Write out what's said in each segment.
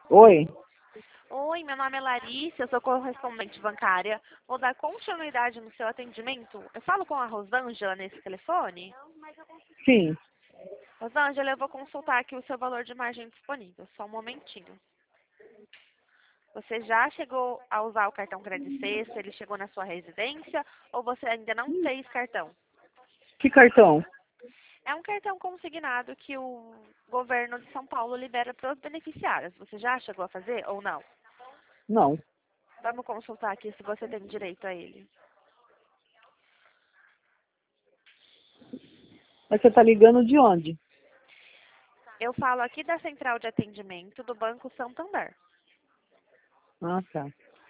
Oi, Oi, meu nome é Larissa, eu sou correspondente bancária. Vou dar continuidade no seu atendimento. Eu falo com a Rosângela nesse telefone? sim. Rosângela, eu vou consultar aqui o seu valor de margem disponível. Só um momentinho. Você já chegou a usar o cartão Credit Sexta? Ele chegou na sua residência ou você ainda não fez cartão? Que cartão? É um cartão consignado que o governo de São Paulo libera para os beneficiários. Você já chegou a fazer ou não? Não. Vamos consultar aqui se você tem direito a ele. Mas você tá ligando de onde? Eu falo aqui da central de atendimento do Banco Santander. Ah, tá.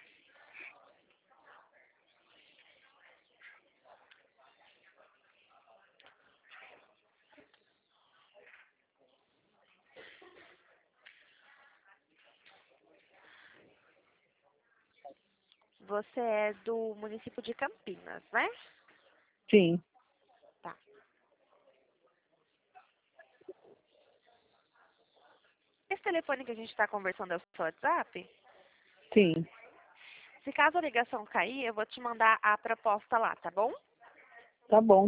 Você é do município de Campinas, né? Sim, Tá. Esse telefone que a gente está conversando é o seu WhatsApp? sim. Se caso a ligação cair, eu vou te mandar a proposta lá, tá bom? Tá bom.